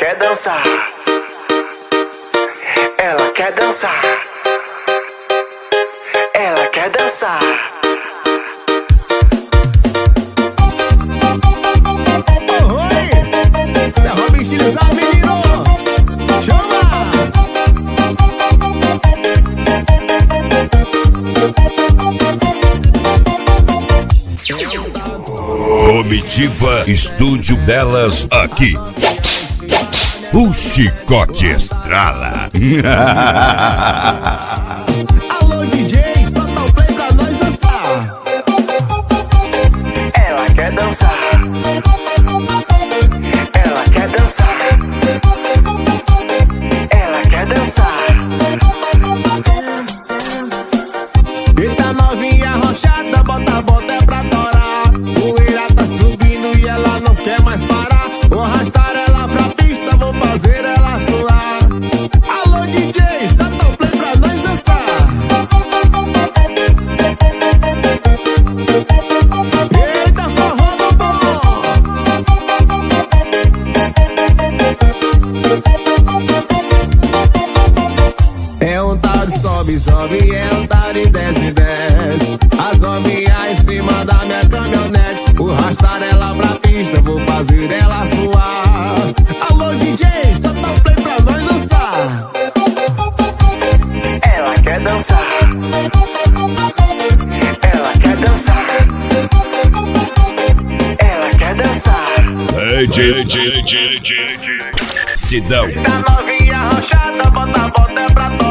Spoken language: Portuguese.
quer dançar, ela quer dançar, ela quer dançar. Oi, cê é Robin estilizado, menino. Chama! Comitiva Estúdio Delas aqui. O chicote estrala. Alô, DJ, solta o play pra nós dançar. Ela quer dançar, ela quer dançar, ela quer dançar. Eita novinha arrochada, bota é pra torar. Poeira tá subindo e ela não quer mais parar. Vou arrastar ela pra pista, vou fazer ela suar. Alô, DJ, solta o play pra nós dançar. Eita, forró do bom. É um tal de sobe, é um tal de desce. As novinhas em cima da minha caminhonete. Vou arrastar ela pra pista, vou fazer ela suar. Alô, DJ, solta o play pra nós dançar. Ela quer dançar, ela quer dançar, ela quer dançar. Sidão. Tá novinha arrochada, bota é pra torar.